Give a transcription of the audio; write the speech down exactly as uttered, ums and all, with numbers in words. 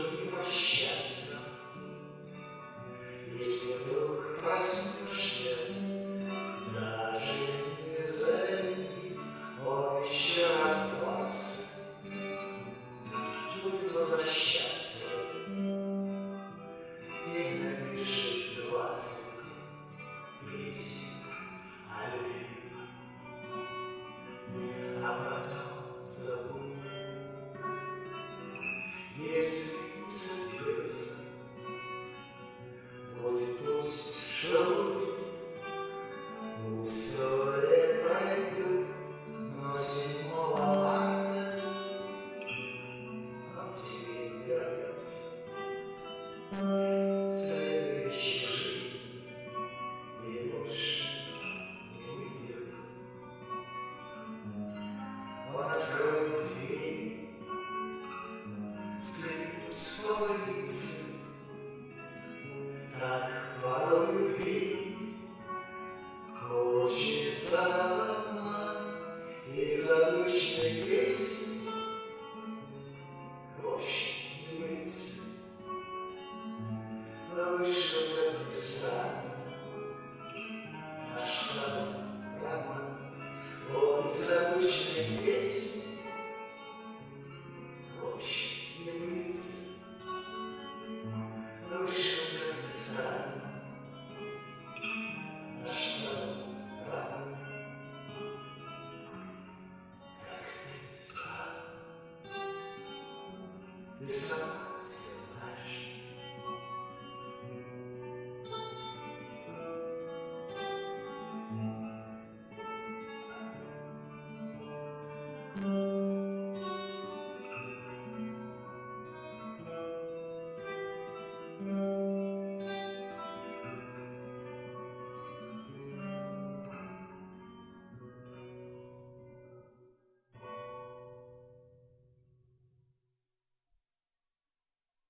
не прощаться. Если вдруг проснешься, даже не зови, он еще раз двадцать будет возвращаться и напишет двадцать песен о любви, а потом забудет. Если не соберется, будет пусть, что будет, пусть история пройдет, но седьмого марта он к тебе не вернется. Следующей жизни и больше не уйдет. Он откроет дверь, скрипнут половицы, так